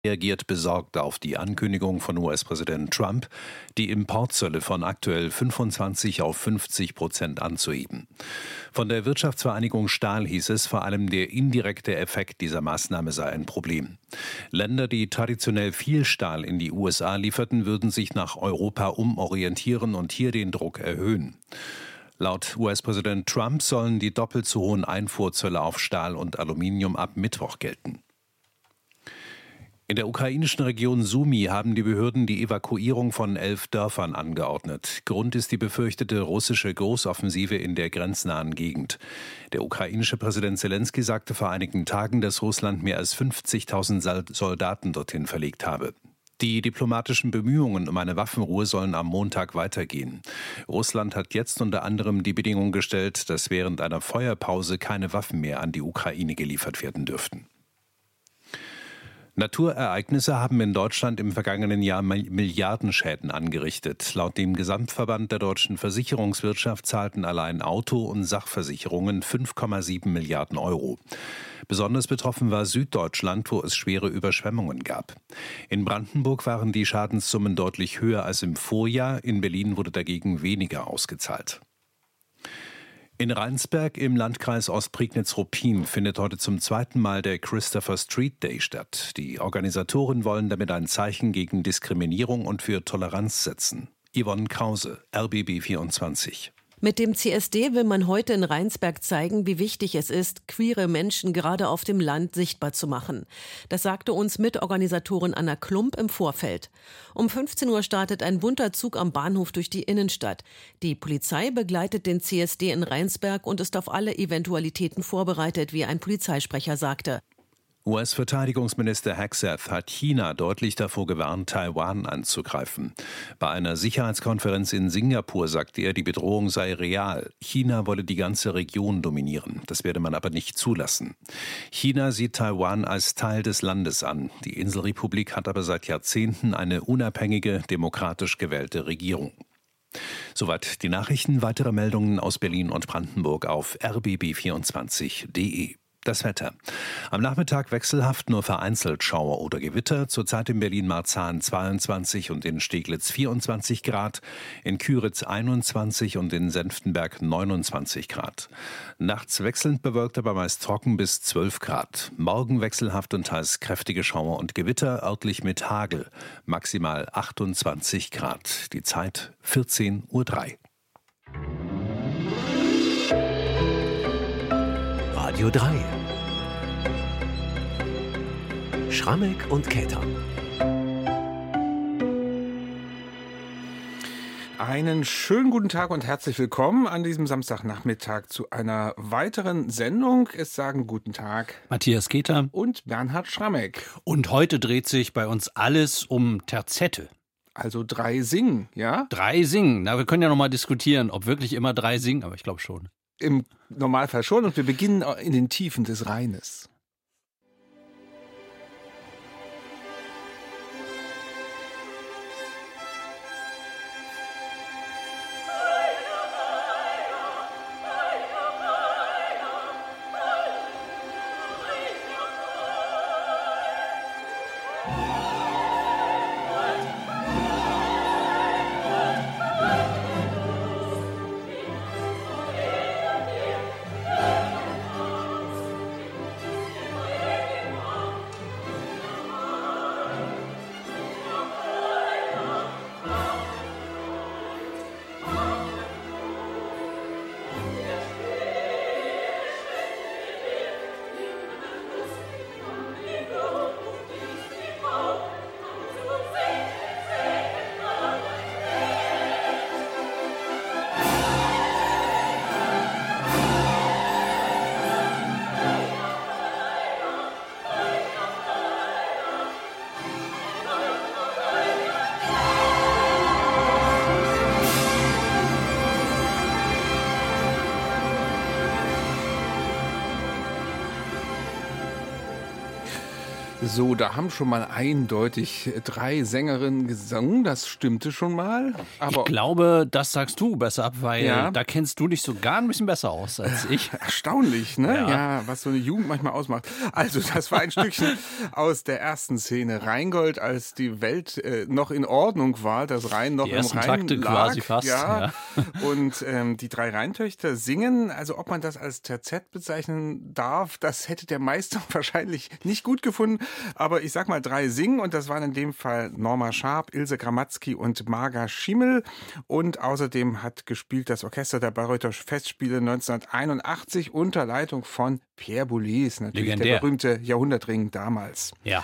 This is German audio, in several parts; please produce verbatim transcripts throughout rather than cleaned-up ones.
reagiert besorgt auf die Ankündigung von U S-Präsident Trump, die Importzölle von aktuell fünfundzwanzig auf fünfzig Prozent anzuheben. Von der Wirtschaftsvereinigung Stahl hieß es, vor allem der indirekte Effekt dieser Maßnahme sei ein Problem. Länder, die traditionell viel Stahl in die U S A lieferten, würden sich nach Europa umorientieren und hier den Druck erhöhen. Laut U S-Präsident Trump sollen die doppelt so hohen Einfuhrzölle auf Stahl und Aluminium ab Mittwoch gelten. In der ukrainischen Region Sumy haben die Behörden die Evakuierung von elf Dörfern angeordnet. Grund ist die befürchtete russische Großoffensive in der grenznahen Gegend. Der ukrainische Präsident Selenskyj sagte vor einigen Tagen, dass Russland mehr als fünfzigtausend Soldaten dorthin verlegt habe. Die diplomatischen Bemühungen um eine Waffenruhe sollen am Montag weitergehen. Russland hat jetzt unter anderem die Bedingung gestellt, dass während einer Feuerpause keine Waffen mehr an die Ukraine geliefert werden dürften. Naturereignisse haben in Deutschland im vergangenen Jahr Milliardenschäden angerichtet. Laut dem Gesamtverband der deutschen Versicherungswirtschaft zahlten allein Auto- und Sachversicherungen fünf Komma sieben Milliarden Euro. Besonders betroffen war Süddeutschland, wo es schwere Überschwemmungen gab. In Brandenburg waren die Schadenssummen deutlich höher als im Vorjahr. In Berlin wurde dagegen weniger ausgezahlt. In Rheinsberg im Landkreis Ostprignitz-Ruppin findet heute zum zweiten Mal der Christopher Street Day statt. Die Organisatoren wollen damit ein Zeichen gegen Diskriminierung und für Toleranz setzen. Yvonne Krause, R B B vierundzwanzig. Mit dem C S D will man heute in Rheinsberg zeigen, wie wichtig es ist, queere Menschen gerade auf dem Land sichtbar zu machen. Das sagte uns Mitorganisatorin Anna Klump im Vorfeld. Um fünfzehn Uhr startet ein bunter Zug am Bahnhof durch die Innenstadt. Die Polizei begleitet den C S D in Rheinsberg und ist auf alle Eventualitäten vorbereitet, wie ein Polizeisprecher sagte. U S-Verteidigungsminister Hegseth hat China deutlich davor gewarnt, Taiwan anzugreifen. Bei einer Sicherheitskonferenz in Singapur sagte er, die Bedrohung sei real. China wolle die ganze Region dominieren. Das werde man aber nicht zulassen. China sieht Taiwan als Teil des Landes an. Die Inselrepublik hat aber seit Jahrzehnten eine unabhängige, demokratisch gewählte Regierung. Soweit die Nachrichten. Weitere Meldungen aus Berlin und Brandenburg auf r b b vierundzwanzig punkt d e. Das Wetter. Am Nachmittag wechselhaft, nur vereinzelt Schauer oder Gewitter. Zurzeit in Berlin-Marzahn zweiundzwanzig und in Steglitz vierundzwanzig Grad, in Küritz einundzwanzig und in Senftenberg neunundzwanzig Grad. Nachts wechselnd bewölkt, aber meist trocken bis zwölf Grad. Morgen wechselhaft und teils kräftige Schauer und Gewitter, örtlich mit Hagel. Maximal achtundzwanzig Grad. Die Zeit vierzehn Uhr drei. Radio drei. Schrammeck und Käther. Einen schönen guten Tag und herzlich willkommen an diesem Samstagnachmittag zu einer weiteren Sendung. Es sagen guten Tag Matthias Käther und Bernhard Schrammeck. Und heute dreht sich bei uns alles um Terzette. Also drei singen, ja? Drei singen. Na, wir können ja noch mal diskutieren, ob wirklich immer drei singen, aber ich glaube schon. Im Normalfall schon, und wir beginnen in den Tiefen des Rheines. So, da haben schon mal eindeutig drei Sängerinnen gesungen, das stimmte schon mal. Aber ich glaube, das sagst du besser, weil ja. da kennst du dich sogar ein bisschen besser aus als ich. Erstaunlich, ne? Ja. ja, was so eine Jugend manchmal ausmacht. Also, das war ein Stückchen aus der ersten Szene. Rheingold, als die Welt äh, noch in Ordnung war, das Rhein noch die im ersten Rhein Takte lag. quasi fast. Ja. Ja. Und ähm, die drei Rheintöchter singen, also ob man das als Terzett bezeichnen darf, das hätte der Meister wahrscheinlich nicht gut gefunden. Aber ich sag mal, drei singen und das waren in dem Fall Norma Sharp, Ilse Gramatzky und Marga Schimmel. Und außerdem hat gespielt das Orchester der Bayreuther Festspiele neunzehnhunderteinundachtzig unter Leitung von Pierre Boulez, natürlich Legendär. der berühmte Jahrhundertring damals. Ja.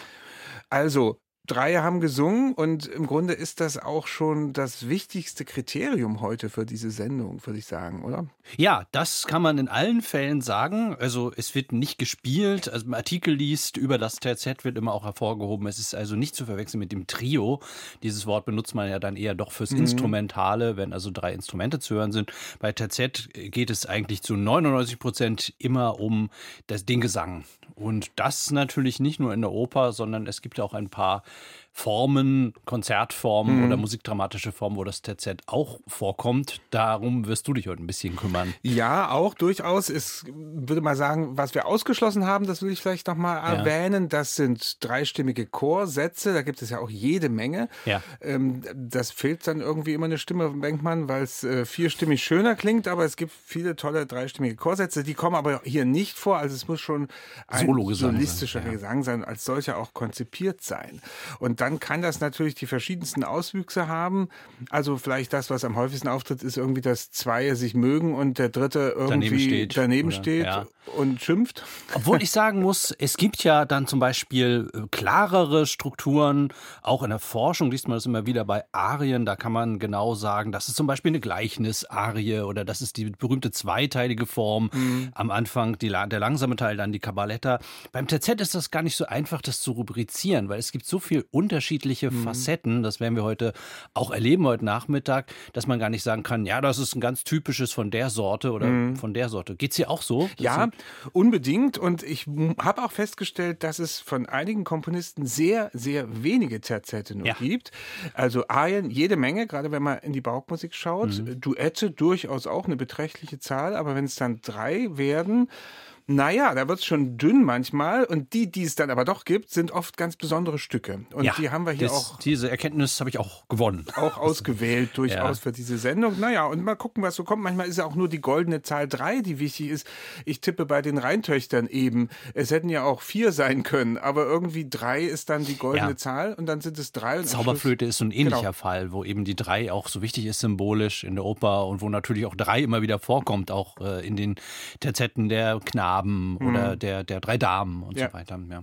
Also, drei haben gesungen und im Grunde ist das auch schon das wichtigste Kriterium heute für diese Sendung, würde ich sagen, oder? Ja, das kann man in allen Fällen sagen. Also es wird nicht gespielt, also man Artikel liest über das Terzett wird immer auch hervorgehoben. Es ist also nicht zu verwechseln mit dem Trio. Dieses Wort benutzt man ja dann eher doch fürs mhm. Instrumentale, wenn also drei Instrumente zu hören sind. Bei Terzett geht es eigentlich zu neunundneunzig Prozent immer um das, den Gesang. Und das natürlich nicht nur in der Oper, sondern es gibt ja auch ein paar Formen, Konzertformen mhm. oder musikdramatische Formen, wo das Terzett auch vorkommt. Darum wirst du dich heute ein bisschen kümmern. Ja, auch durchaus. Ich würde mal sagen, was wir ausgeschlossen haben, das will ich vielleicht noch mal ja. erwähnen. Das sind dreistimmige Chorsätze. Da gibt es ja auch jede Menge. Ja. Ähm, das fehlt dann irgendwie immer eine Stimme, denkt man, weil es äh, vierstimmig schöner klingt. Aber es gibt viele tolle dreistimmige Chorsätze. Die kommen aber hier nicht vor. Also es muss schon ein solistischer sein, ja. Gesang sein, als solcher auch konzipiert sein. Und dann kann das natürlich die verschiedensten Auswüchse haben. Also vielleicht das, was am häufigsten auftritt, ist irgendwie, dass zwei sich mögen und der dritte irgendwie daneben steht, daneben oder, steht ja. und schimpft. Obwohl ich sagen muss, es gibt ja dann zum Beispiel klarere Strukturen. Auch in der Forschung liest man das immer wieder bei Arien. Da kann man genau sagen, das ist zum Beispiel eine Gleichnis-Arie oder das ist die berühmte zweiteilige Form. Mhm. Am Anfang die, der langsame Teil, dann die Cabaletta. Beim Terzett ist das gar nicht so einfach, das zu rubrizieren, weil es gibt so viel unterschiedliche mhm. Facetten, das werden wir heute auch erleben, heute Nachmittag, dass man gar nicht sagen kann, ja, das ist ein ganz typisches von der Sorte oder mhm. von der Sorte. Geht's dir auch so? Ja, unbedingt. Und ich habe auch festgestellt, dass es von einigen Komponisten sehr, sehr wenige Terzette nur ja. gibt. Also Arien, jede Menge, gerade wenn man in die Barockmusik schaut. Mhm. Duette durchaus auch eine beträchtliche Zahl, aber wenn es dann drei werden, naja, da wird es schon dünn manchmal und die, die es dann aber doch gibt, sind oft ganz besondere Stücke. Und ja, die haben wir hier das, auch... Diese Erkenntnis habe ich auch gewonnen. Auch ausgewählt durchaus ja. für diese Sendung. Naja, und mal gucken, was so kommt. Manchmal ist ja auch nur die goldene Zahl drei, die wichtig ist. Ich tippe bei den Rheintöchtern eben. Es hätten ja auch vier sein können, aber irgendwie drei ist dann die goldene ja. Zahl und dann sind es drei. Und Zauberflöte ist so ein ähnlicher genau. Fall, wo eben die drei auch so wichtig ist symbolisch in der Oper und wo natürlich auch drei immer wieder vorkommt, auch äh, in den Terzetten der Knaben mhm. oder Der, der drei Damen und ja. so weiter. Ja.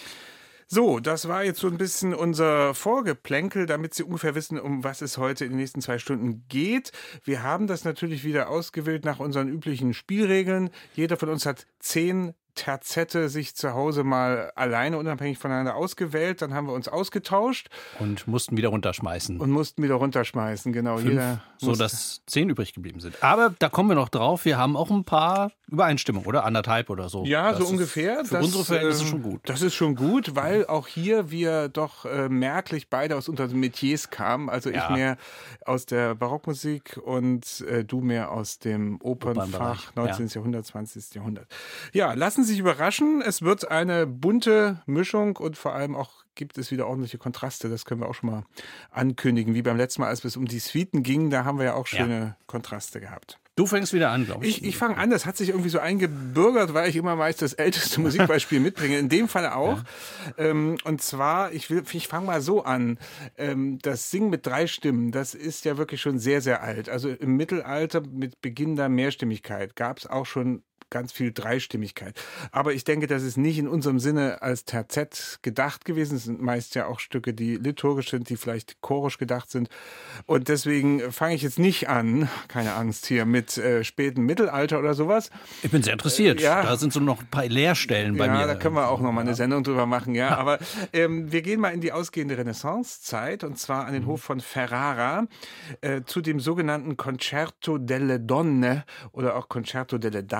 So, das war jetzt so ein bisschen unser Vorgeplänkel, damit Sie ungefähr wissen, um was es heute in den nächsten zwei Stunden geht. Wir haben das natürlich wieder ausgewählt nach unseren üblichen Spielregeln. Jeder von uns hat zehn Terzette sich zu Hause mal alleine unabhängig voneinander ausgewählt. Dann haben wir uns ausgetauscht. Und mussten wieder runterschmeißen. Und mussten wieder runterschmeißen, genau. Fünf, Jeder so dass zehn übrig geblieben sind. Aber da kommen wir noch drauf. Wir haben auch ein paar Übereinstimmungen, oder? Anderthalb oder so. Ja, das so ungefähr. Für das, unsere Verhältnisse äh, schon gut. Das ist schon gut, weil auch hier wir doch äh, merklich beide aus unseren Metiers kamen. Also ja. ich mehr aus der Barockmusik und äh, du mehr aus dem Opernfach neunzehnten Ja. Jahrhundert, zwanzigsten Jahrhundert. Ja, lassen Sie sich überraschen. Es wird eine bunte Mischung und vor allem auch gibt es wieder ordentliche Kontraste. Das können wir auch schon mal ankündigen. Wie beim letzten Mal, als es um die Suiten ging, da haben wir ja auch schöne ja. Kontraste gehabt. Du fängst wieder an, glaube ich. Ich, ich fange an. Das hat sich irgendwie so eingebürgert, weil ich immer meist das älteste Musikbeispiel mitbringe. In dem Fall auch. Ja. Ähm, und zwar, ich will, ich fange mal so an. Ähm, das Singen mit drei Stimmen, das ist ja wirklich schon sehr, sehr alt. Also im Mittelalter mit Beginn der Mehrstimmigkeit gab es auch schon ganz viel Dreistimmigkeit. Aber ich denke, das ist nicht in unserem Sinne als Terzett gedacht gewesen. Es sind meist ja auch Stücke, die liturgisch sind, die vielleicht chorisch gedacht sind. Und deswegen fange ich jetzt nicht an, keine Angst hier, mit äh, spätem Mittelalter oder sowas. Ich bin sehr interessiert. Äh, ja. Da sind so noch ein paar Leerstellen bei ja, mir. Ja, da können wir auch noch mal eine Sendung drüber machen. Ja, aber ähm, wir gehen mal in die ausgehende Renaissancezeit und zwar an den Hof von Ferrara äh, zu dem sogenannten Concerto delle Donne oder auch Concerto delle Dame.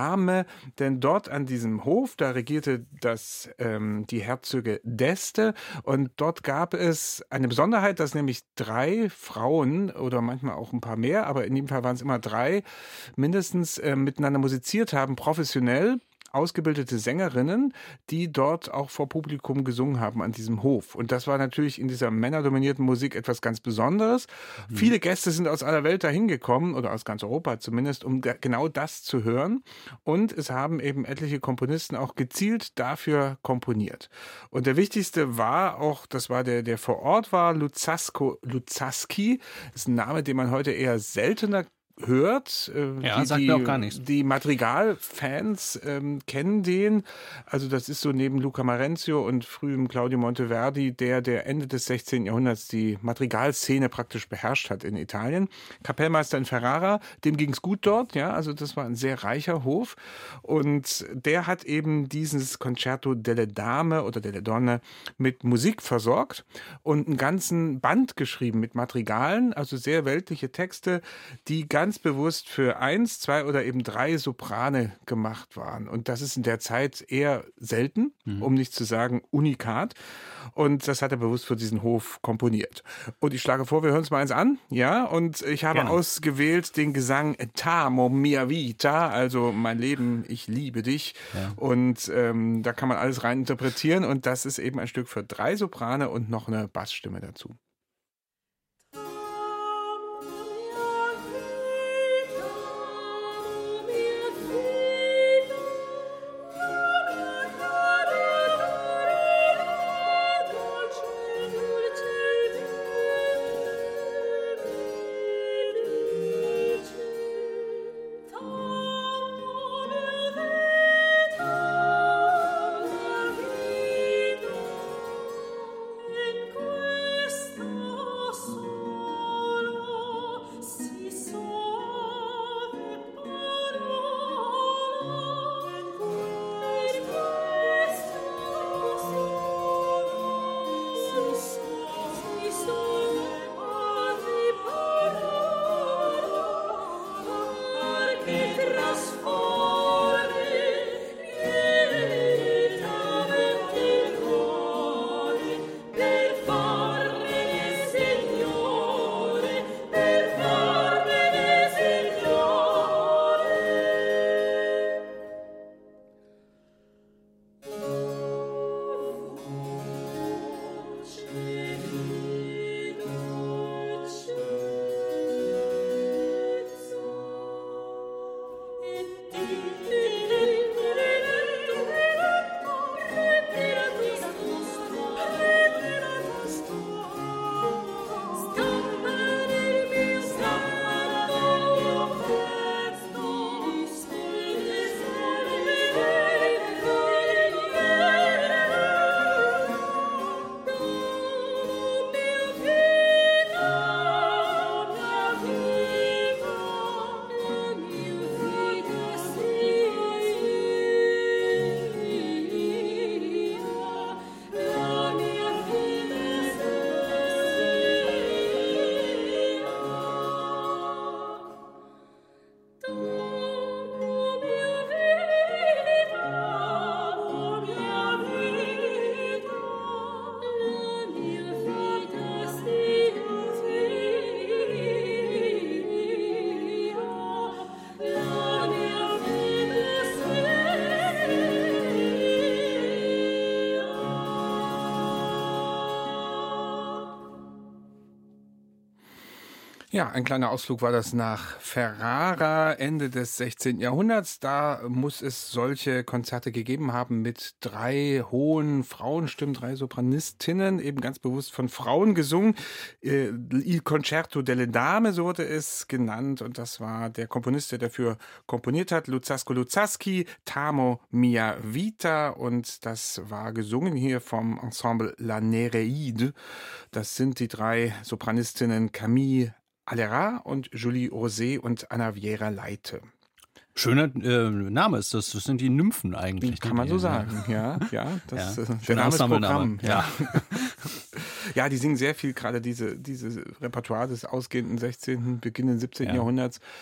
gerne, denn dort an diesem Hof, da regierte das, ähm, die Herzöge d'Este und dort gab es eine Besonderheit, dass nämlich drei Frauen oder manchmal auch ein paar mehr, aber in jedem Fall waren es immer drei, mindestens äh, miteinander musiziert haben, professionell. Ausgebildete Sängerinnen, die dort auch vor Publikum gesungen haben an diesem Hof. Und das war natürlich in dieser männerdominierten Musik etwas ganz Besonderes. Mhm. Viele Gäste sind aus aller Welt dahin gekommen, oder aus ganz Europa zumindest, um genau das zu hören. Und es haben eben etliche Komponisten auch gezielt dafür komponiert. Und der wichtigste war auch, das war der, der vor Ort war, Luzzasco Luzzaschi. Das ist ein Name, den man heute eher seltener hört. Äh, ja, die, sagt die, mir auch gar nichts. Die Madrigal-Fans ähm, kennen den. Also das ist so neben Luca Marenzio und frühem Claudio Monteverdi, der, der Ende des sechzehnten Jahrhunderts die Madrigal-Szene praktisch beherrscht hat in Italien. Kapellmeister in Ferrara, dem ging es gut dort, ja, also das war ein sehr reicher Hof. Und der hat eben dieses Concerto delle Dame oder delle Donne mit Musik versorgt und einen ganzen Band geschrieben mit Madrigalen, also sehr weltliche Texte, die ganz ganz bewusst für eins, zwei oder eben drei Soprane gemacht waren. Und das ist in der Zeit eher selten, mhm. um nicht zu sagen unikat. Und das hat er bewusst für diesen Hof komponiert. Und ich schlage vor, wir hören uns mal eins an. Ja, und ich habe Gerne. ausgewählt den Gesang T'amo mia vita, also mein Leben, ich liebe dich. Ja. Und ähm, da kann man alles rein interpretieren. Und das ist eben ein Stück für drei Soprane und noch eine Bassstimme dazu. Ja, ein kleiner Ausflug war das nach Ferrara, Ende des sechzehnten Jahrhunderts. Da muss es solche Konzerte gegeben haben mit drei hohen Frauenstimmen, drei Sopranistinnen, eben ganz bewusst von Frauen gesungen. Il Concerto delle Dame, so wurde es genannt. Und das war der Komponist, der dafür komponiert hat, Luzzasco Luzzaschi, T'amo mia vita. Und das war gesungen hier vom Ensemble La Nereide. Das sind die drei Sopranistinnen Camille Allera und Julie Rosé und Anna Viera Leite. Schöner äh, Name ist das. Das sind die Nymphen eigentlich. Kann man so sagen, ja. ja, das, ja. Äh, der Name ist Programm. Ja. Ja, die singen sehr viel, gerade diese, diese Repertoire des ausgehenden sechzehnten, beginnenden siebzehnten Ja. Jahrhunderts.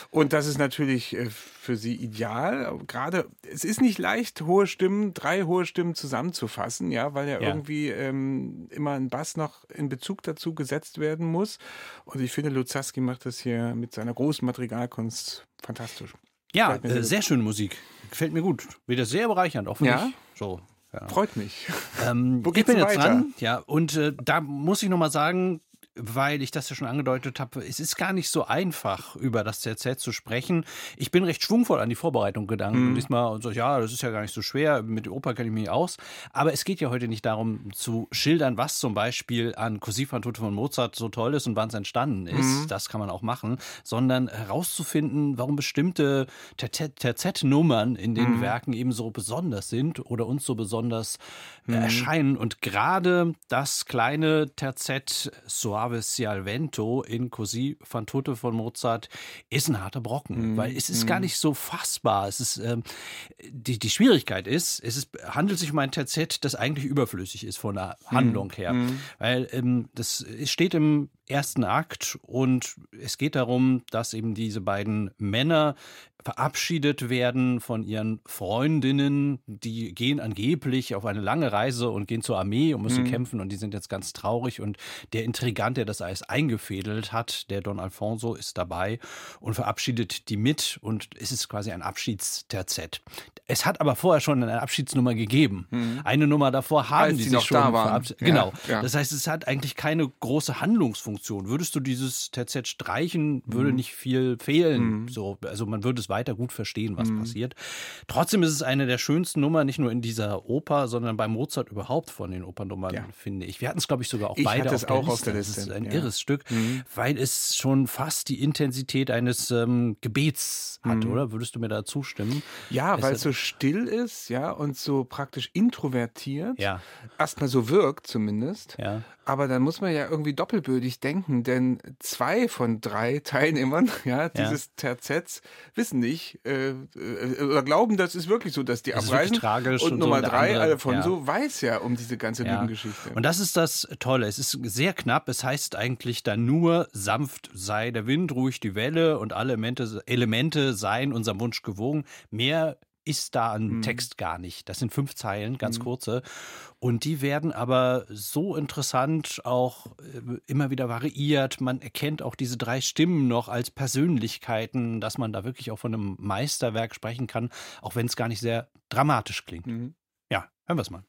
Und das ist natürlich äh, für sie ideal. Gerade, es ist nicht leicht, hohe Stimmen, drei hohe Stimmen zusammenzufassen, ja, weil ja, Ja. irgendwie ähm, immer ein Bass noch in Bezug dazu gesetzt werden muss. Und ich finde, Luzzaschi macht das hier mit seiner großen Madrigalkunst fantastisch. Ja, Gefällt mir sehr äh, sehr schöne Musik. Gefällt mir gut. Wieder sehr bereichernd, auch für Ja? mich. So. Ja. Freut mich. Ähm, Wo ich geht's bin denn jetzt weiter? dran, ja, und äh, da muss ich nochmal sagen, weil ich das ja schon angedeutet habe, es ist gar nicht so einfach, über das T Z zu sprechen. Ich bin recht schwungvoll an die Vorbereitung gegangen. Mhm. Und diesmal und so, ja, das ist ja gar nicht so schwer, mit der Oper kenne ich mich aus. Aber es geht ja heute nicht darum, zu schildern, was zum Beispiel an Così fan tutte von Mozart so toll ist und wann es entstanden ist. Mhm. Das kann man auch machen. Sondern herauszufinden, warum bestimmte T Z-Nummern in den Mhm. Werken eben so besonders sind oder uns so besonders äh, erscheinen. Und gerade das kleine Terzett Soave sia il vento in Così fan tutte von Mozart ist ein harter Brocken, Mhm. weil es ist gar nicht so fassbar. Es ist, ähm, die, die Schwierigkeit ist, es ist, handelt sich um ein Terzett, das eigentlich überflüssig ist von der Handlung her. Mhm. Weil ähm, das es steht im ersten Akt und es geht darum, dass eben diese beiden Männer verabschiedet werden von ihren Freundinnen. Die gehen angeblich auf eine lange Reise und gehen zur Armee und müssen Mhm. kämpfen und die sind jetzt ganz traurig. Und der Intrigant, der das alles eingefädelt hat, der Don Alfonso, ist dabei und verabschiedet die mit und es ist quasi ein Abschiedsterzett. Es hat aber vorher schon eine Abschiedsnummer gegeben. Eine Nummer davor haben Als die die sich noch schon da waren. verabschiedet. Ja, Genau. ja. Das heißt, es hat eigentlich keine große Handlungsfunktion. Würdest du dieses Terzett streichen, würde nicht viel fehlen. So, also man würde es weiter gut verstehen, was passiert. Trotzdem ist es eine der schönsten Nummern, nicht nur in dieser Oper, sondern bei Mozart überhaupt von den Opernnummern, Ja. finde ich. Wir hatten es, glaube ich, sogar auch Ich beide hatte auf es der, auch Liste. auf der Das Liste, ist ein ja. irres Stück, weil es schon fast die Intensität eines ähm, Gebets hat, oder? Würdest du mir da zustimmen? Ja, Es weil hat- es so still ist, ja, und so praktisch introvertiert. Ja. Erstmal so wirkt zumindest. Ja. Aber dann muss man ja irgendwie doppelbödig denken, denn zwei von drei Teilnehmern ja, dieses Terzetts wissen nicht äh, äh, oder glauben, das ist wirklich so, dass die Das ist abreisen. wirklich tragisch und und so, Nummer und der drei, andere, Alfonso, weiß ja um diese ganze Ja. Lügengeschichte. Und das ist das Tolle. Es ist sehr knapp. Es heißt eigentlich dann nur, sanft sei der Wind, ruhig die Welle und alle Elemente, Elemente seien unserem Wunsch gewogen. Mehr ist da an Text gar nicht. Das sind fünf Zeilen, ganz kurze. Und die werden aber so interessant auch äh, immer wieder variiert. Man erkennt auch diese drei Stimmen noch als Persönlichkeiten, dass man da wirklich auch von einem Meisterwerk sprechen kann, auch wenn es gar nicht sehr dramatisch klingt. Mhm. Ja, hören wir es mal.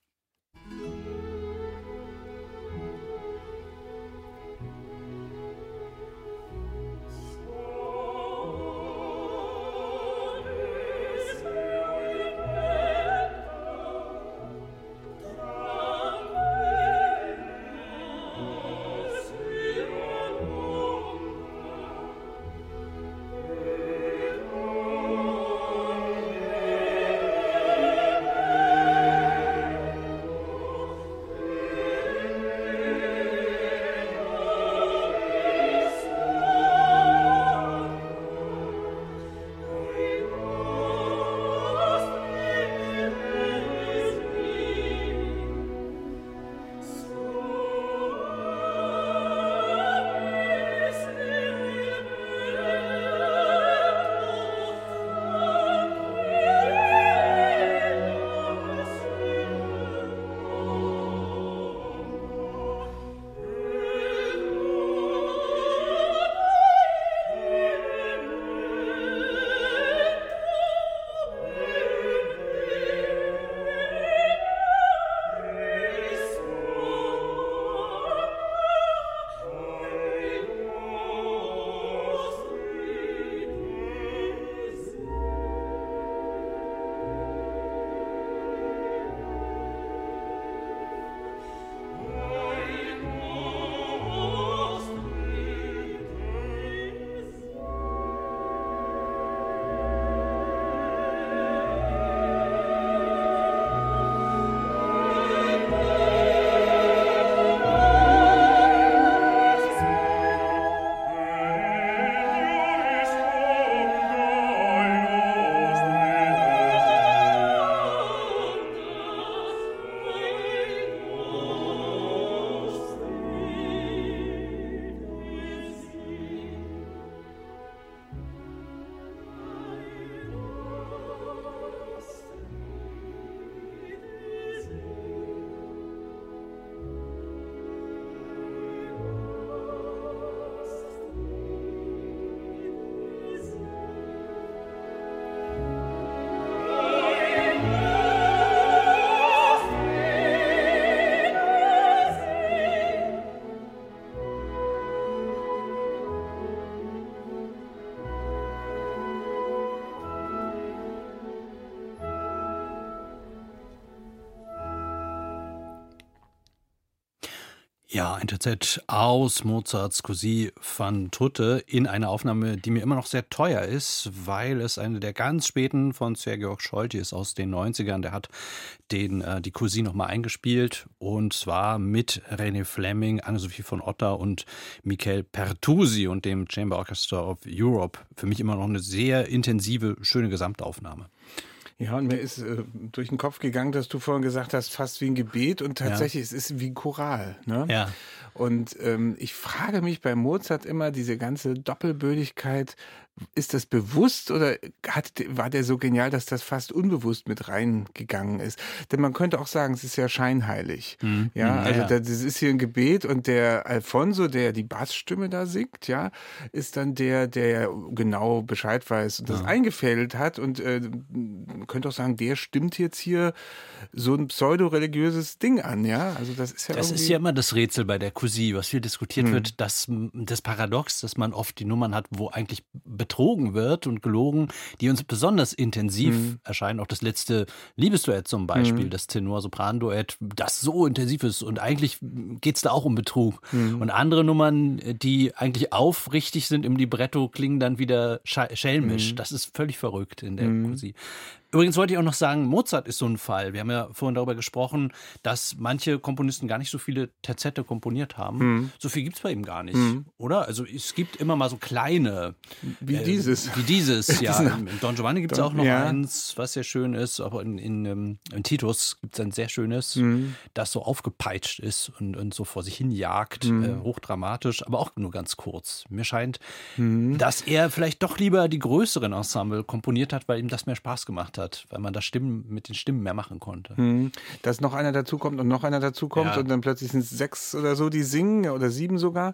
Ja, ein T Z aus Mozarts Così fan tutte in einer Aufnahme, die mir immer noch sehr teuer ist, weil es eine der ganz späten von Sir Georg Scholti ist aus den neunzigern. Der hat den, äh, die Così nochmal eingespielt und zwar mit René Fleming, Anne-Sophie von Otter und Michael Pertusi und dem Chamber Orchestra of Europe. Für mich immer noch eine sehr intensive, schöne Gesamtaufnahme. Ja, und mir ist äh, durch den Kopf gegangen, dass du vorhin gesagt hast, fast wie ein Gebet und tatsächlich, ja. Es ist wie ein Choral. Ne? Ja. Und ähm, ich frage mich bei Mozart immer, diese ganze Doppelbödigkeit, ist das bewusst oder hat, war der so genial, dass das fast unbewusst mit reingegangen ist? Denn man könnte auch sagen, es ist ja scheinheilig. Mhm. Ja, also ja. das ist hier ein Gebet und der Alfonso, der die Bassstimme da singt, ja, ist dann der, der genau Bescheid weiß und das ja. eingefädelt hat und äh, man könnte auch sagen, der stimmt jetzt hier so ein pseudo-religiöses Ding an, ja? Also das ist ja Das irgendwie ist ja immer das Rätsel bei der Così, was viel diskutiert hm. wird, dass das Paradox, dass man oft die Nummern hat, wo eigentlich betrogen wird und gelogen, die uns besonders intensiv hm. erscheinen. Auch das letzte Liebesduett zum Beispiel, hm. das Tenor-Sopran-Duett, das so intensiv ist und eigentlich geht es da auch um Betrug. Hm. Und andere Nummern, die eigentlich aufrichtig sind im Libretto, klingen dann wieder schelmisch. Hm. Das ist völlig verrückt in der hm. Così. Übrigens wollte ich auch noch sagen, Mozart ist so ein Fall. Wir haben ja vorhin darüber gesprochen, dass manche Komponisten gar nicht so viele Terzette komponiert haben. Mhm. So viel gibt es bei ihm gar nicht, mhm. oder? Also es gibt immer mal so kleine. Wie äh, dieses. Wie dieses, ja. In Don Giovanni gibt es auch noch ja. eins, was sehr schön ist. Aber in, in, in Titus gibt es ein sehr schönes, mhm. das so aufgepeitscht ist und, und so vor sich hin jagt. Mhm. Äh, hochdramatisch, aber auch nur ganz kurz. Mir scheint, mhm. dass er vielleicht doch lieber die größeren Ensemble komponiert hat, weil ihm das mehr Spaß gemacht hat. Hat, weil man da Stimmen mit den Stimmen mehr machen konnte. Hm. Dass noch einer dazukommt und noch einer dazukommt ja. und dann plötzlich sind es sechs oder so, die singen oder sieben sogar.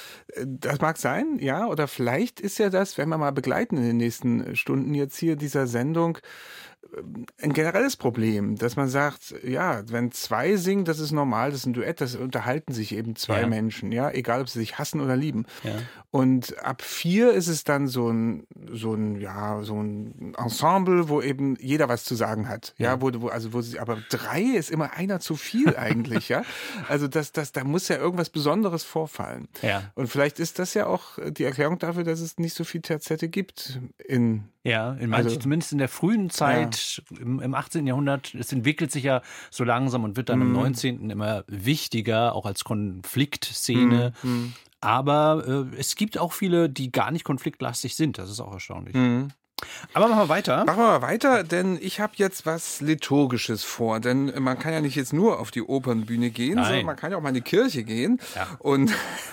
Das mag sein, ja, oder vielleicht ist ja das, wenn wir mal begleiten in den nächsten Stunden jetzt hier dieser Sendung, ein generelles Problem, dass man sagt, ja, wenn zwei singen, das ist normal, das ist ein Duett, das unterhalten sich eben zwei ja. Menschen, ja, egal ob sie sich hassen oder lieben. Ja. Und ab vier ist es dann so ein, so ein, ja, so ein Ensemble, wo eben jeder was zu sagen hat, ja, ja wo, wo, also wo sie, aber drei ist immer einer zu viel eigentlich, ja. Also das, das, da muss ja irgendwas Besonderes vorfallen. Ja. Und vielleicht ist das ja auch die Erklärung dafür, dass es nicht so viel Terzette gibt in Ja, in manchen, also, zumindest in der frühen Zeit, ja. im, im achtzehnten Jahrhundert, es entwickelt sich ja so langsam und wird dann mm. im neunzehnten immer wichtiger, auch als Konfliktszene. Mm. Aber äh, es gibt auch viele, die gar nicht konfliktlastig sind. Das ist auch erstaunlich. Mm. Aber machen wir weiter. Machen wir mal weiter, denn ich habe jetzt was Liturgisches vor. Denn man kann ja nicht jetzt nur auf die Opernbühne gehen, Nein. sondern man kann ja auch mal in die Kirche gehen. Ja. Und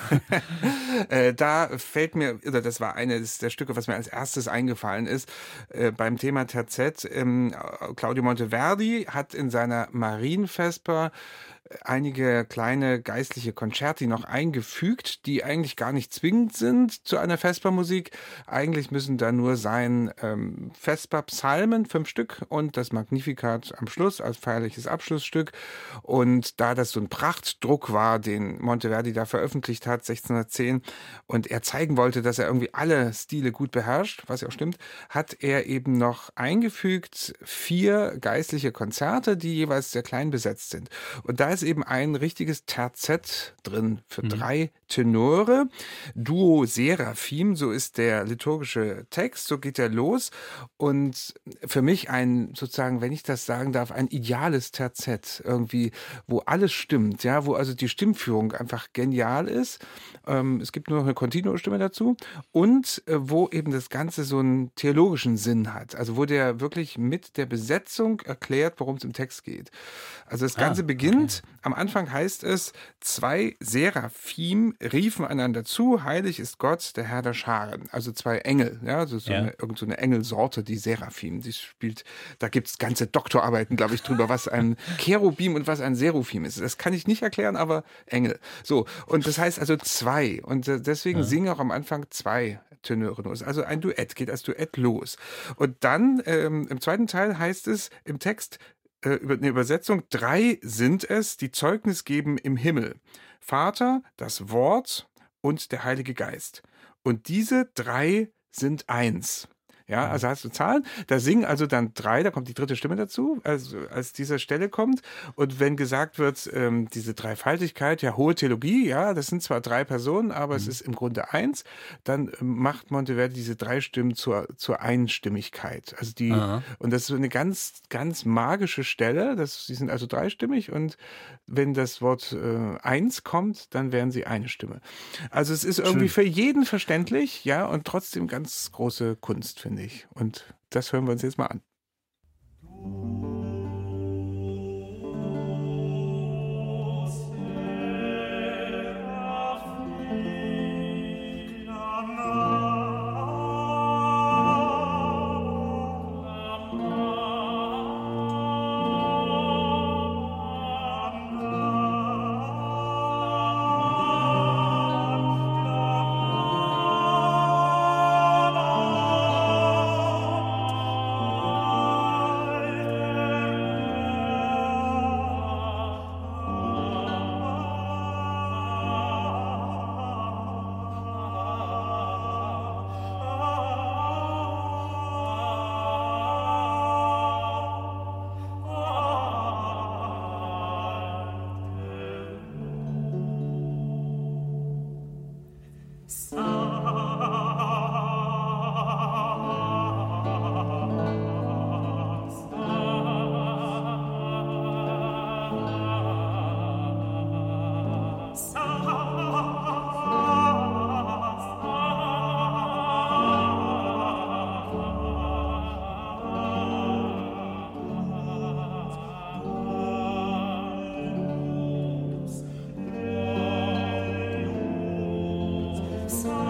äh, da fällt mir, oder das war eines der Stücke, was mir als erstes eingefallen ist, äh, beim Thema Terzett. Ähm, Claudio Monteverdi hat in seiner Marienvesper einige kleine geistliche Concerti noch eingefügt, die eigentlich gar nicht zwingend sind zu einer Vespermusik. Eigentlich müssen da nur sein ähm, Vesper-Psalmen, fünf Stück, und das Magnificat am Schluss als feierliches Abschlussstück. Und da das so ein Prachtdruck war, den Monteverdi da veröffentlicht hat, sechzehnhundertzehn, und er zeigen wollte, dass er irgendwie alle Stile gut beherrscht, was ja auch stimmt, hat er eben noch eingefügt vier geistliche Konzerte, die jeweils sehr klein besetzt sind. Und da ist eben ein richtiges Terzett drin für mhm. drei Tenore. Duo Seraphim, so ist der liturgische Text, so geht er los. Und für mich ein, sozusagen, wenn ich das sagen darf, ein ideales Terzett. Irgendwie, wo alles stimmt, ja, wo also die Stimmführung einfach genial ist. Ähm, es gibt nur noch eine Continuo-Stimme dazu. Und äh, wo eben das Ganze so einen theologischen Sinn hat. Also wo der wirklich mit der Besetzung erklärt, worum es im Text geht. Also das Ganze ah, beginnt, okay. Am Anfang heißt es, zwei Seraphim riefen einander zu, heilig ist Gott, der Herr der Scharen. Also zwei Engel, ja, also so ja. eine, irgend so eine Engelsorte, die Seraphim, die spielt, da gibt es ganze Doktorarbeiten, glaube ich, drüber, was ein Cherubim und was ein Seraphim ist. Das kann ich nicht erklären, aber Engel. So, und das heißt also zwei, und deswegen ja. singen auch am Anfang zwei Tenöre los. Also ein Duett, geht als Duett los. Und dann ähm, im zweiten Teil heißt es im Text, über eine Übersetzung, drei sind es, die Zeugnis geben im Himmel. Vater, das Wort und der Heilige Geist. Und diese drei sind eins. Ja, also hast du Zahlen, da singen also dann drei, da kommt die dritte Stimme dazu, also als diese Stelle kommt. Und wenn gesagt wird, ähm, diese Dreifaltigkeit, ja, hohe Theologie, ja, das sind zwar drei Personen, aber mhm. es ist im Grunde eins, dann ähm, macht Monteverdi diese drei Stimmen zur, zur Einstimmigkeit. Also die, Aha. und das ist so eine ganz, ganz magische Stelle, das, sie sind also dreistimmig und wenn das Wort äh, eins kommt, dann wären sie eine Stimme. Also es ist irgendwie Schön. Für jeden verständlich, ja, und trotzdem ganz große Kunst, finde ich. Und das hören wir uns jetzt mal an. So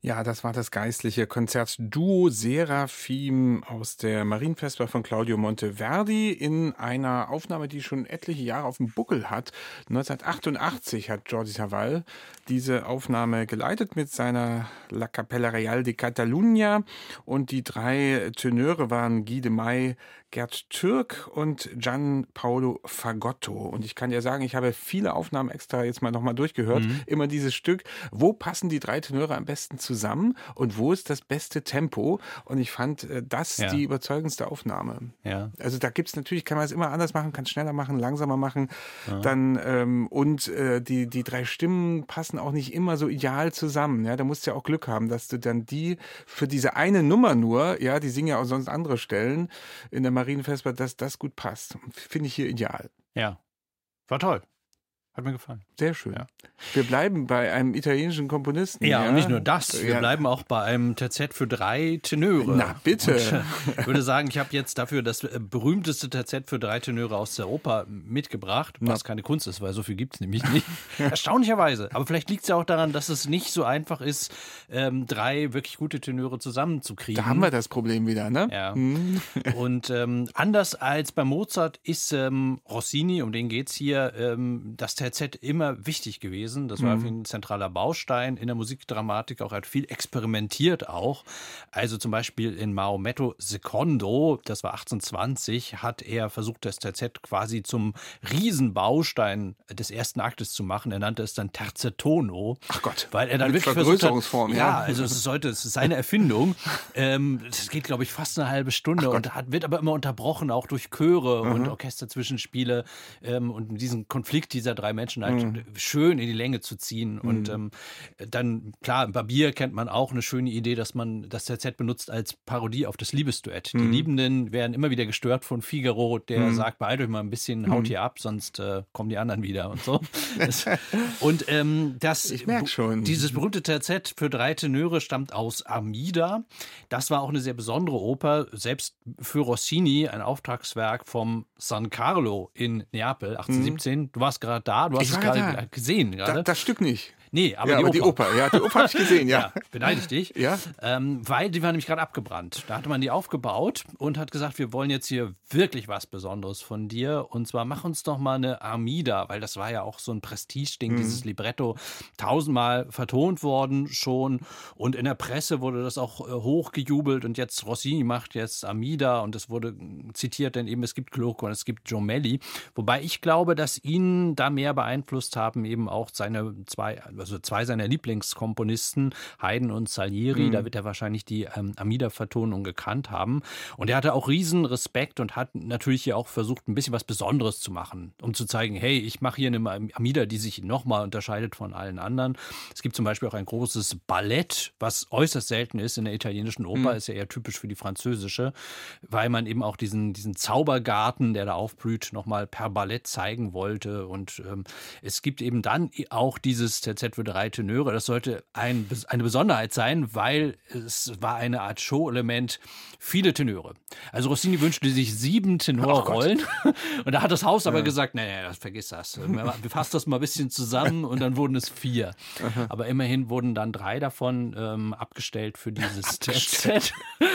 Ja, das war das geistliche Konzertduo Seraphim aus der Marienfestbar von Claudio Monteverdi in einer Aufnahme, die schon etliche Jahre auf dem Buckel hat. neunzehnhundertachtundachtzig hat Jordi Savall diese Aufnahme geleitet mit seiner La Capella Real de Catalunya und die drei Tenöre waren Guy de May, Gerd Türk und Gianpaolo Fagotto. Und ich kann ja sagen, ich habe viele Aufnahmen extra jetzt mal nochmal durchgehört. Mhm. Immer dieses Stück. Wo passen die drei Tenöre am besten zusammen und wo ist das beste Tempo? Und ich fand das ja. die überzeugendste Aufnahme. Ja. Also da gibt es natürlich, kann man es immer anders machen, kann es schneller machen, langsamer machen. Ja. Dann ähm, und äh, die, die drei Stimmen passen auch nicht immer so ideal zusammen. Ja, da musst du ja auch Glück haben, dass du dann die für diese eine Nummer nur, ja, die singen ja auch sonst andere Stellen in der Marienfestbar, dass das gut passt. Finde ich hier ideal. Ja, war toll. Hat mir gefallen. Sehr schön. Ja. Wir bleiben bei einem italienischen Komponisten. Ja, ja? und nicht nur das. Wir ja. bleiben auch bei einem Terzett für drei Tenöre. Na, bitte. Und ich würde sagen, ich habe jetzt dafür das berühmteste Terzett für drei Tenöre aus der Oper mitgebracht, was Na. keine Kunst ist, weil so viel gibt es nämlich nicht. Erstaunlicherweise. Aber vielleicht liegt es ja auch daran, dass es nicht so einfach ist, ähm, drei wirklich gute Tenöre zusammenzukriegen. Da haben wir das Problem wieder, ne? Ja. Hm. Und ähm, anders als bei Mozart ist ähm, Rossini, um den geht es hier, ähm, das Terzett immer wichtig gewesen. Das war mhm. ein zentraler Baustein in der Musikdramatik. Auch er hat viel experimentiert auch. Also zum Beispiel in Maometto Secondo, das war achtzehnhundertzwanzig, hat er versucht, das Terzett quasi zum Riesenbaustein des ersten Aktes zu machen. Er nannte es dann Terzetono. Ach Gott. Weil er dann Mit wirklich Vergrößerungsform, versucht hat, ja. ja, also es ist heute, es ist seine Erfindung. ähm, das geht, glaube ich, fast eine halbe Stunde und hat, wird aber immer unterbrochen, auch durch Chöre mhm. und Orchesterzwischenspiele ähm, und diesen Konflikt dieser drei Menschen halt mhm. schön in die Länge zu ziehen. Mhm. Und ähm, dann, klar, im Barbier kennt man auch eine schöne Idee, dass man das Terzett benutzt als Parodie auf das Liebesduett. Mhm. Die Liebenden werden immer wieder gestört von Figaro, der mhm. sagt, beeilt euch mal ein bisschen, haut hier ab, sonst äh, kommen die anderen wieder und so. das, und ähm, das, ich merke schon. Dieses berühmte Terzett für drei Tenöre stammt aus Armida. Das war auch eine sehr besondere Oper, selbst für Rossini, ein Auftragswerk vom San Carlo in Neapel, achtzehnhundertsiebzehn. Mhm. Du warst gerade da, du hast ich es gerade gesehen. Gerade. Da, das Stück nicht. Nee, aber, ja, die, aber Oper. die Oper. Ja, die Oper habe ich gesehen, ja. ja beneide ich dich. Ja. Ähm, weil die war nämlich gerade abgebrannt. Da hatte man die aufgebaut und hat gesagt, wir wollen jetzt hier wirklich was Besonderes von dir. Und zwar mach uns doch mal eine Armida, weil das war ja auch so ein Prestigeding, mhm. dieses Libretto, tausendmal vertont worden schon. Und in der Presse wurde das auch äh, hochgejubelt. Und jetzt Rossini macht jetzt Armida und es wurde zitiert, denn eben es gibt Gloco und es gibt Jomelli. Wobei ich glaube, dass ihn da mehr beeinflusst haben, eben auch seine zwei also zwei seiner Lieblingskomponisten, Haydn und Salieri, mhm. da wird er wahrscheinlich die ähm, Armida-Vertonung gekannt haben. Und er hatte auch riesen Respekt und hat natürlich hier auch versucht, ein bisschen was Besonderes zu machen, um zu zeigen, hey, ich mache hier eine Armida, die sich nochmal unterscheidet von allen anderen. Es gibt zum Beispiel auch ein großes Ballett, was äußerst selten ist in der italienischen Oper, mhm. ist ja eher typisch für die französische, weil man eben auch diesen, diesen Zaubergarten, der da aufblüht, nochmal per Ballett zeigen wollte. Und ähm, es gibt eben dann auch dieses Terzett für drei Tenöre. Das sollte ein, eine Besonderheit sein, weil es war eine Art Show-Element. Viele Tenöre. Also Rossini wünschte sich sieben Tenorrollen. Oh und da hat das Haus aber ja. gesagt, nee, nee, vergiss das. Wir fassen das mal ein bisschen zusammen und dann wurden es vier. Aha. Aber immerhin wurden dann drei davon ähm, abgestellt für dieses Terzett.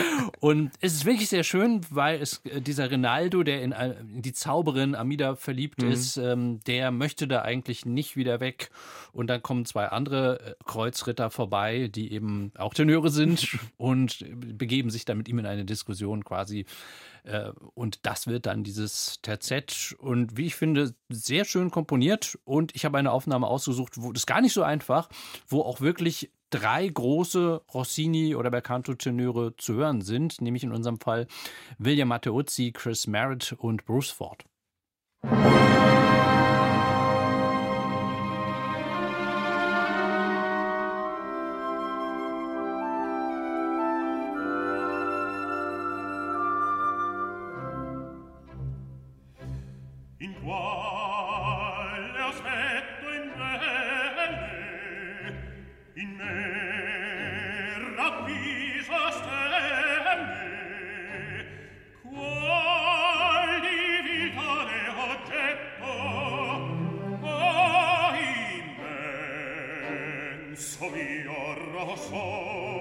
Und es ist wirklich sehr schön, weil es dieser Rinaldo, der in, in die Zauberin Armida verliebt mhm. ist, ähm, der möchte da eigentlich nicht wieder weg. Und dann kommen zwei andere Kreuzritter vorbei, die eben auch Tenöre sind und begeben sich dann mit ihm in eine Diskussion quasi. Und das wird dann dieses Terzett. Und wie ich finde, sehr schön komponiert. Und ich habe eine Aufnahme ausgesucht, wo das ist gar nicht so einfach, wo auch wirklich drei große Rossini- oder Belcanto-Tenöre zu hören sind. Nämlich in unserem Fall William Matteuzzi, Chris Merritt und Bruce Ford. So io rosso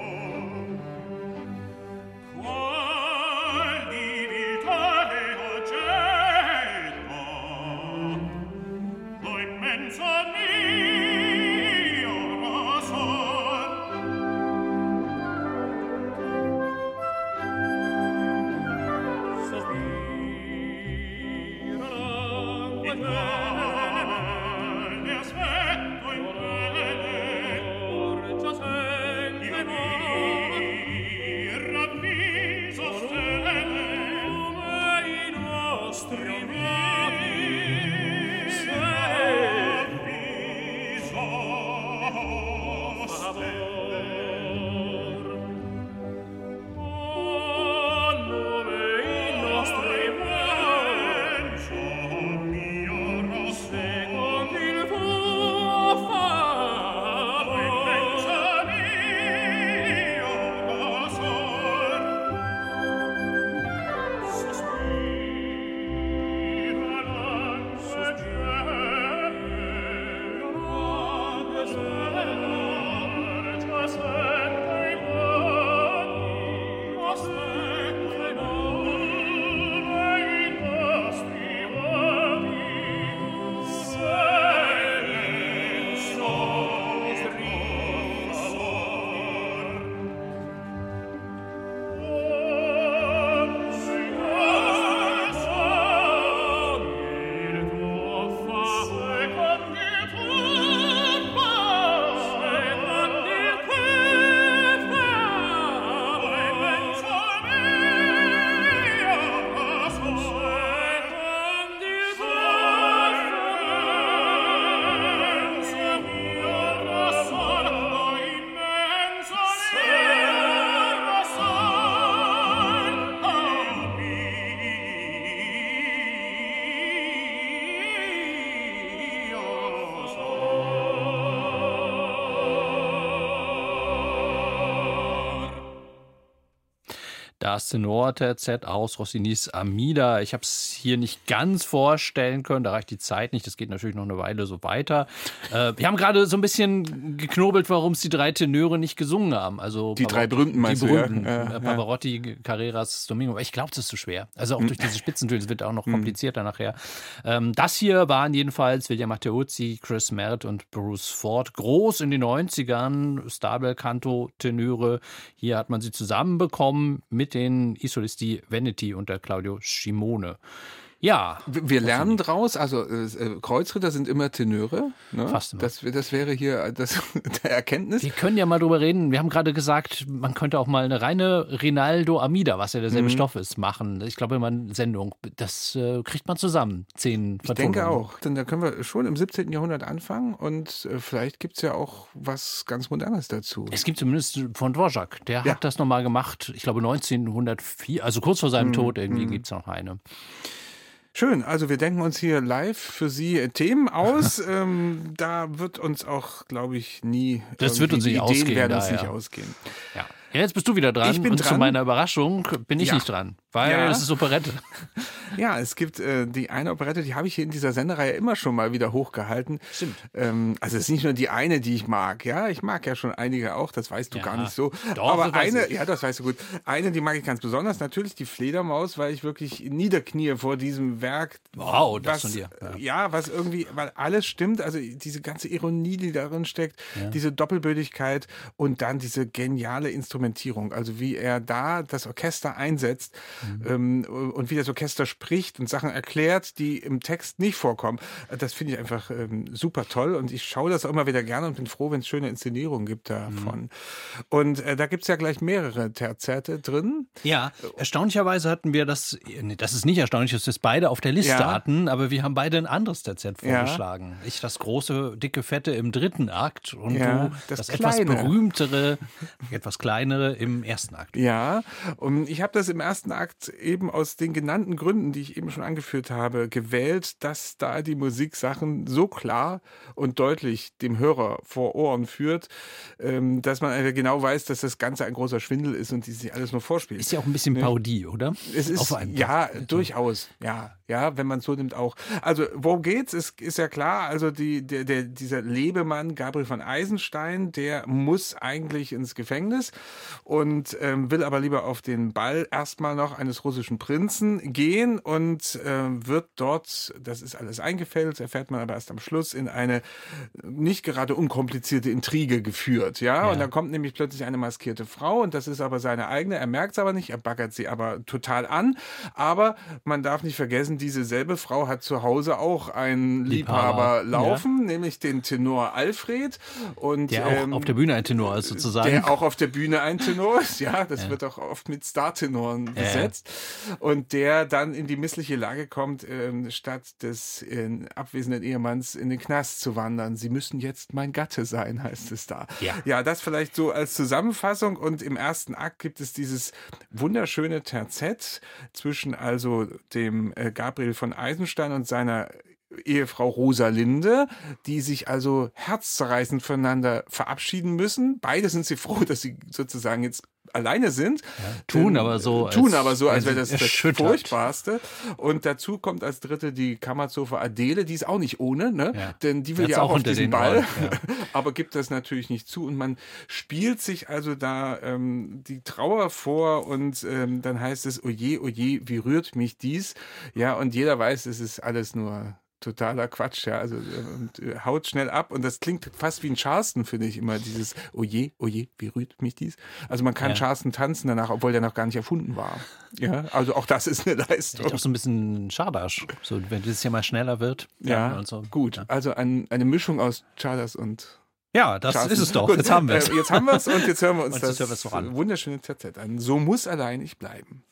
Das Tenorterzett aus Rossinis Armida. Ich habe es hier nicht ganz vorstellen können, da reicht die Zeit nicht. Das geht natürlich noch eine Weile so weiter. Äh, wir haben gerade so ein bisschen geknobelt, warum es die drei Tenöre nicht gesungen haben. Also die Pavar- drei berühmten meinst die du, berühmten, ja? äh, Pavarotti, Carreras, Domingo. Aber ich glaube, das ist zu schwer. Also auch durch diese Spitzentöne, das wird auch noch komplizierter nachher. Ähm, das hier waren jedenfalls William Matteuzzi, Chris Merritt und Bruce Ford. Groß in den neunzigern, Stabel-Canto-Tenöre. Hier hat man sie zusammenbekommen mit den Isolisti Veneti unter Claudio Scimone. Ja. Wir lernen draus, also äh, Kreuzritter sind immer Tenöre. Ne? Fast immer. Das, das wäre hier das, der Erkenntnis. Wir können ja mal drüber reden. Wir haben gerade gesagt, man könnte auch mal eine reine Rinaldo Armida, was ja derselbe mhm. Stoff ist, machen. Ich glaube, immer eine Sendung, das äh, kriegt man zusammen. Zehn Ich denke auch. Denn da können wir schon im siebzehnten Jahrhundert anfangen und äh, vielleicht gibt es ja auch was ganz Modernes dazu. Es gibt zumindest von Dvorak, der Ja. hat das nochmal gemacht, ich glaube neunzehnhundertvier, also kurz vor seinem Mhm. Tod irgendwie gibt es noch eine. Schön, also wir denken uns hier live für Sie Themen aus. ähm, da wird uns auch, glaube ich, nie. Das wird uns die nicht Ideen ausgehen, werden uns daher. nicht ausgehen. Ja. Ja, jetzt bist du wieder dran Ich bin und dran. zu meiner Überraschung bin ich Ja. nicht dran, weil Ja. es ist Operette. Ja, es gibt äh, die eine Operette, die habe ich hier in dieser Sendereihe immer schon mal wieder hochgehalten. Stimmt. Ähm, also es ist nicht nur die eine, die ich mag. Ja, ich mag ja schon einige auch, das weißt du Ja. gar nicht so. Doch, Aber das weiß eine, ich. ja, das weißt du gut. Eine, die mag ich ganz besonders, natürlich die Fledermaus, weil ich wirklich niederknie vor diesem Werk. Wow, das was, von dir. Ja. Ja, was irgendwie, weil alles stimmt, also diese ganze Ironie, die darin steckt, Ja. diese Doppelbödigkeit und dann diese geniale Instrumentierung, also wie er da das Orchester einsetzt ähm, und wie das Orchester spricht und Sachen erklärt, die im Text nicht vorkommen. Das finde ich einfach ähm, super toll und ich schaue das auch immer wieder gerne und bin froh, wenn es schöne Inszenierungen gibt davon. Und äh, da gibt es ja gleich mehrere Terzette drin. Ja, erstaunlicherweise hatten wir das, nee, das ist nicht erstaunlich, dass wir es beide auf der Liste Ja. hatten, aber wir haben beide ein anderes Terzett Ja. vorgeschlagen. Ich das große, dicke, fette im dritten Akt und Ja, du das das, etwas kleine. berühmtere, etwas kleinere im ersten Akt. Ja, und ich habe das im ersten Akt eben aus den genannten Gründen, die ich eben schon angeführt habe, gewählt, dass da die Musik Sachen so klar und deutlich dem Hörer vor Ohren führt, ähm, dass man einfach genau weiß, dass das Ganze ein großer Schwindel ist und die sich alles nur vorspielt. Ist ja auch ein bisschen Parodie, oder? Es ist, Auf einen ja, Tag. durchaus, ja, ja, wenn man es so nimmt auch. Also, worum geht's? Es ist ja klar, also die, der, der, dieser Lebemann Gabriel von Eisenstein, der muss eigentlich ins Gefängnis und ähm, will aber lieber auf den Ball erstmal noch eines russischen Prinzen gehen und äh, wird dort, das ist alles eingefädelt, erfährt man aber erst am Schluss, in eine nicht gerade unkomplizierte Intrige geführt. Ja? ja, und dann kommt nämlich plötzlich eine maskierte Frau und das ist aber seine eigene, er merkt es aber nicht, er baggert sie aber total an, aber man darf nicht vergessen, diese selbe Frau hat zu Hause auch einen Liebhaber, Liebhaber laufen, ja. nämlich den Tenor Alfred. Und, der auch ähm, auf der Bühne ein Tenor ist sozusagen. Der auch auf der Bühne ein Tenor ist, ja, das ja. wird auch oft mit Star-Tenoren besetzt. Ja. Und der dann in die missliche Lage kommt, ähm, statt des äh, abwesenden Ehemanns in den Knast zu wandern. Sie müssen jetzt mein Gatte sein, heißt es da. Ja, ja das vielleicht so als Zusammenfassung. Und im ersten Akt gibt es dieses wunderschöne Terzett zwischen also dem äh, Gabriel von Eisenstein und seiner Ehefrau Rosalinde, die sich also herzzerreißend voneinander verabschieden müssen. Beide sind sie froh, dass sie sozusagen jetzt alleine sind. Ja, tun aber so. Tun als, aber so, als wäre das das Furchtbarste. Und dazu kommt als dritte die Kammerzofe Adele, die ist auch nicht ohne, ne? Ja. Denn die will ja auch auf diesen Ball, ja. aber gibt das natürlich nicht zu. Und man spielt sich also da ähm, die Trauer vor und ähm, dann heißt es, oje, oje, wie rührt mich dies? Ja, und jeder weiß, es ist alles nur totaler Quatsch, ja, also und, äh, haut schnell ab und das klingt fast wie ein Charleston, finde ich immer, dieses oje, oje, wie rührt mich dies? Also man kann ja. Charleston tanzen danach, obwohl der noch gar nicht erfunden war. Ja, also auch das ist eine Leistung. Vielleicht auch so ein bisschen Chardasch, so wenn das ja mal schneller wird. Ja, und so. gut, ja. also ein, eine Mischung aus Chardasch und Ja, das Charleston. Ist es doch, gut, jetzt haben wir es. Äh, jetzt haben wir es und jetzt hören wir uns das, das wunderschöne Terzett an. So muss allein ich bleiben.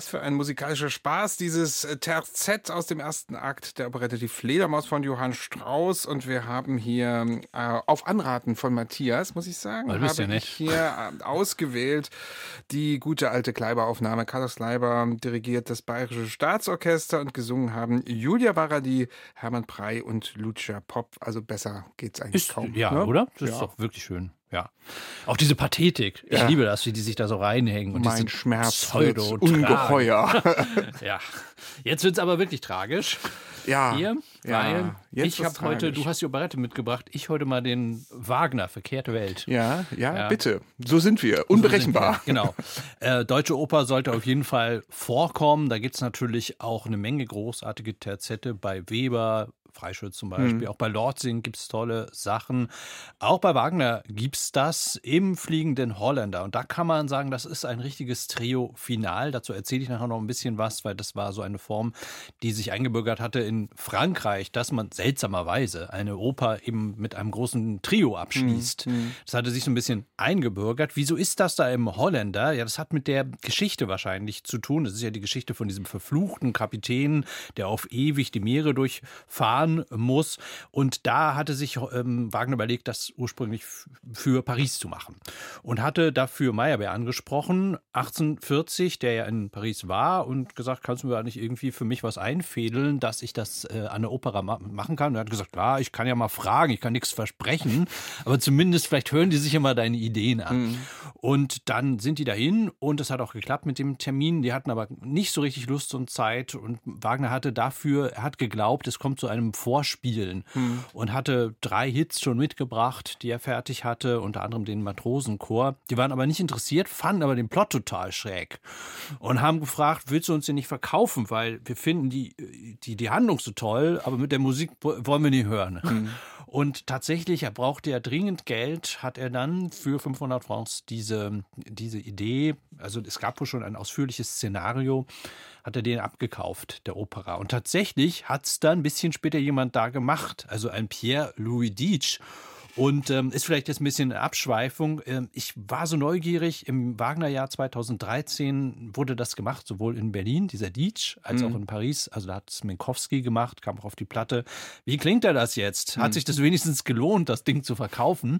Was für ein musikalischer Spaß, dieses Terzett aus dem ersten Akt der Operette Die Fledermaus von Johann Strauss. Und wir haben hier äh, auf Anraten von Matthias, muss ich sagen, Weil du bist habe ja ich hier äh, ausgewählt die gute alte Kleiber-Aufnahme. Carlos Kleiber dirigiert das Bayerische Staatsorchester und gesungen haben Julia Baradi, Hermann Prey und Lucia Popp. Also besser geht's eigentlich Ist, kaum. ja, ne? oder? Das Ja. ist doch wirklich schön. Ja. Auch diese Pathetik. Ich Ja. liebe das, wie die sich da so reinhängen. Und Mein diese Schmerz wird Pseudo- ungeheuer. Ja. Jetzt wird es aber wirklich tragisch. Ja, Hier, ja, weil jetzt ich wird's habe heute, tragisch. du hast die Operette mitgebracht, ich heute mal den Wagner, Verkehrte Welt. Ja, ja, Ja. bitte. So sind wir. Unberechenbar. Genau. Äh, Deutsche Oper sollte auf jeden Fall vorkommen. Da gibt es natürlich auch eine Menge großartige Terzette bei Weber, Freischütz zum Beispiel. Mhm. Auch bei Lortzing gibt es tolle Sachen. Auch bei Wagner gibt es das im Fliegenden Holländer. Und da kann man sagen, das ist ein richtiges Trio-Final. Dazu erzähle ich nachher noch ein bisschen was, weil das war so eine Form, die sich eingebürgert hatte in Frankreich, dass man seltsamerweise eine Oper eben mit einem großen Trio abschließt. Mhm. Das hatte sich so ein bisschen eingebürgert. Wieso ist das da im Holländer? Ja, das hat mit der Geschichte wahrscheinlich zu tun. Das ist ja die Geschichte von diesem verfluchten Kapitän, der auf ewig die Meere durchfahren muss. Und da hatte sich ähm, Wagner überlegt, das ursprünglich f- für Paris zu machen. Und hatte dafür Meyerbeer angesprochen, achtzehnhundertvierzig, der ja in Paris war, und gesagt, kannst du mir nicht irgendwie für mich was einfädeln, dass ich das äh, an der Opera ma- machen kann? Und er hat gesagt, klar, ich kann ja mal fragen, ich kann nichts versprechen, aber zumindest vielleicht hören die sich ja mal deine Ideen an. Mhm. Und dann sind die dahin und es hat auch geklappt mit dem Termin. Die hatten aber nicht so richtig Lust und Zeit, und Wagner hatte dafür, er hat geglaubt, es kommt zu einem Vorspielen Mhm. und hatte drei Hits schon mitgebracht, die er fertig hatte, unter anderem den Matrosenchor. Die waren aber nicht interessiert, fanden aber den Plot total schräg und haben gefragt, willst du uns den nicht verkaufen, weil wir finden die, die, die Handlung so toll, aber mit der Musik wollen wir nicht hören. Mhm. Und tatsächlich, er brauchte ja dringend Geld, hat er dann für fünfhundert Francs diese, diese Idee, also es gab wohl schon ein ausführliches Szenario, hat er den abgekauft, der Opera. Und tatsächlich hat es dann ein bisschen später jemand da gemacht, also ein Pierre-Louis Dietsch. Und ähm, ist vielleicht jetzt ein bisschen eine Abschweifung. Ähm, ich war so neugierig, im Wagner-Jahr zweitausenddreizehn wurde das gemacht, sowohl in Berlin, dieser Dietsch, als Mhm. auch in Paris. Also da hat es Minkowski gemacht, kam auch auf die Platte. Wie klingt er das jetzt? Hat Mhm. sich das wenigstens gelohnt, das Ding zu verkaufen?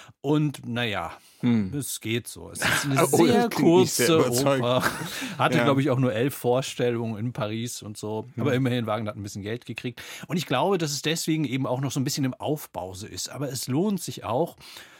Und naja, Mhm. es geht so. Es ist eine Oh, das sehr klingt nicht sehr kurze überzeugend. Oper. Hatte, Ja. glaube ich, auch nur elf Vorstellungen in Paris und so. Aber Mhm. immerhin, Wagner hat ein bisschen Geld gekriegt. Und ich glaube, dass es deswegen eben auch noch so ein bisschen im Aufbau so ist. Aber es lohnt sich auch,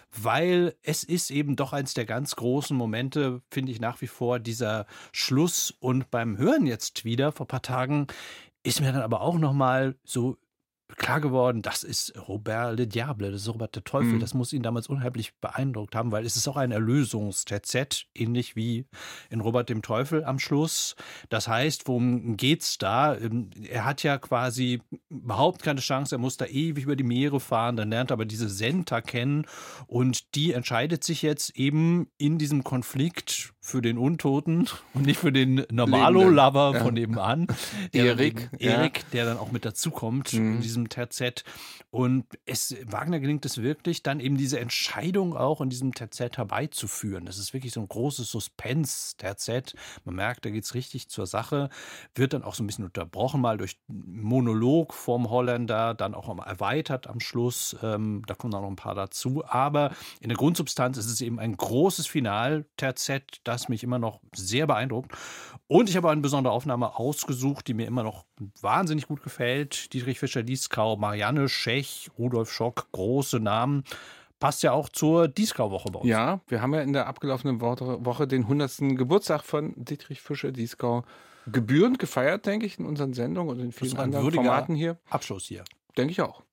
weil es ist eben doch eins der ganz großen Momente, finde ich nach wie vor, dieser Schluss. Und beim Hören jetzt wieder, vor ein paar Tagen, ist mir dann aber auch noch mal so klar geworden, das ist Robert le Diable, das ist Robert der Teufel. Mhm. Das muss ihn damals unheimlich beeindruckt haben, weil es ist auch ein Erlösungsterzett, ähnlich wie in Robert dem Teufel am Schluss. Das heißt, worum geht's da? Er hat ja quasi überhaupt keine Chance, er muss da ewig über die Meere fahren, dann lernt er aber diese Senta kennen und die entscheidet sich jetzt eben in diesem Konflikt für den Untoten und nicht für den Normalo-Lover Ja. von nebenan. Der Erik, dann, ja. Erik, der dann auch mit dazukommt Mhm. in diesem Terzett. Und es, Wagner gelingt es wirklich, dann eben diese Entscheidung auch in diesem Terzett herbeizuführen. Das ist wirklich so ein großes Suspense-Terzett. Man merkt, da geht es richtig zur Sache. Wird dann auch so ein bisschen unterbrochen, mal durch Monolog vom Holländer, dann auch mal erweitert am Schluss. Ähm, da kommen auch noch ein paar dazu. Aber in der Grundsubstanz ist es eben ein großes Final-Terzett, das mich immer noch sehr beeindruckt. Und ich habe eine besondere Aufnahme ausgesucht, die mir immer noch wahnsinnig gut gefällt. Dietrich Fischer-Dieskau, Marianne Schech, Rudolf Schock, große Namen. Passt ja auch zur Dieskau-Woche bei uns. Ja, wir haben ja in der abgelaufenen Woche, Woche den hundertsten Geburtstag von Dietrich Fischer-Dieskau gebührend gefeiert, denke ich, in unseren Sendungen und in Das vielen ist ein anderen würdiger Formaten hier. Abschluss hier. Denke ich auch.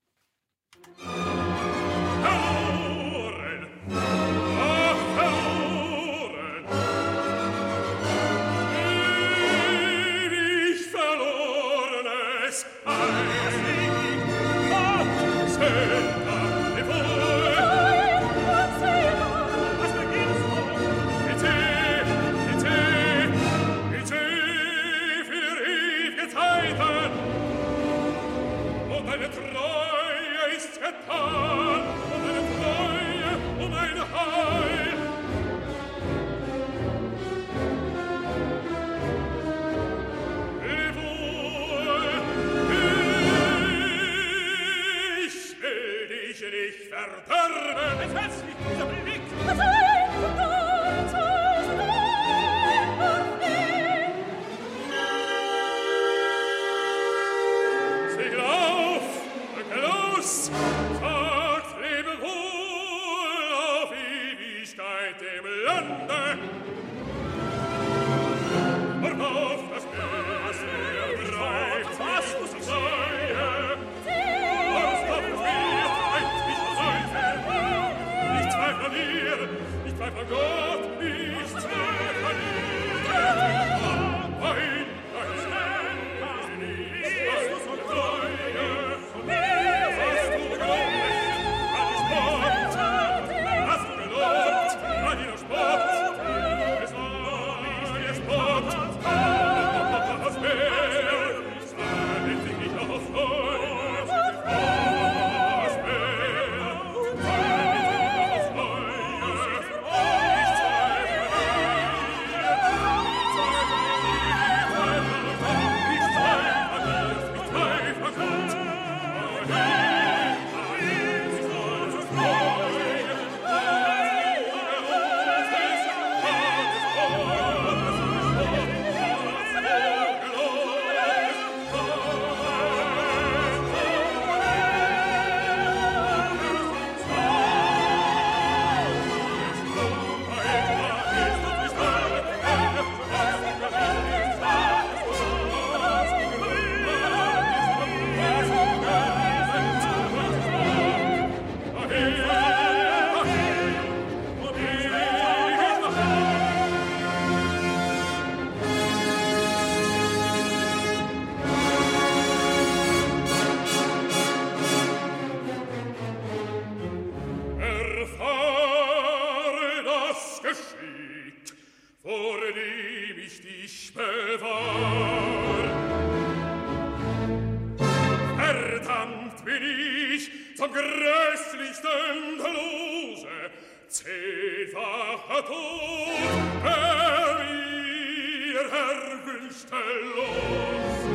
Und eine Treue ist getan, und eine Treue um ein Heil. Schluss. Sagt Lebewohl auf Ewigkeit dem Lande. Verkauf das Meer, das Meer greift, was muss ich seie. Ausgaben wir, ein nicht Seite. Nichts mehr verlieren, nicht mehr von Gott, nichts mehr verlieren. Ein, ein, nichts, was du so treue. Hast du gelobt, an die Sport. Hast du gelobt, an die Sport. Es war ihr Sport. Das Meer, sah ich nicht auf Feuer. Das Meer, sah ich nicht auf Feuer. Ich zweifle nie, ich zweifle nie, ich zweifle nie, ich zweifle nie. Erfahre das Geschick, vor dem ich dich bewahr. Verdammt bin ich zum grässlichsten Lose, zehnfacher Tod, der mir erwünschte Lust.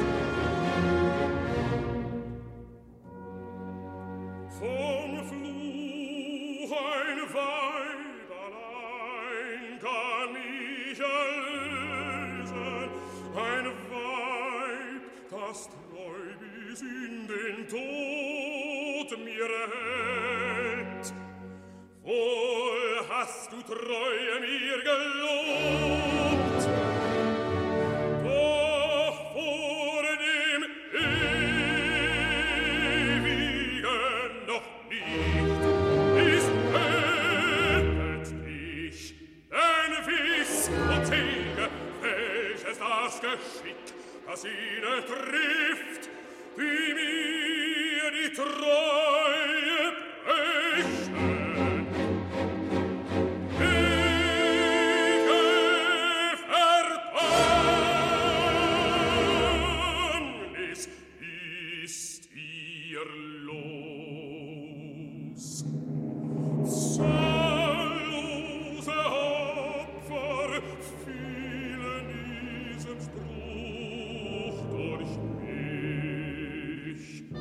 Vom Fluch ein Weib allein kann mich erlösen, ein Weib, das treu bis in den Tod mir hält. Wohl hast du Treue mir gelobt, doch vor dem Ewigen noch nicht. Es tötet dich, denn wiss und sehe, welches das Geschick, das ihnen trifft, die mir die Treue brechen. Verdammnis ist ihr Los. Zahllose Opfer fielen diesem Spruch durch mich.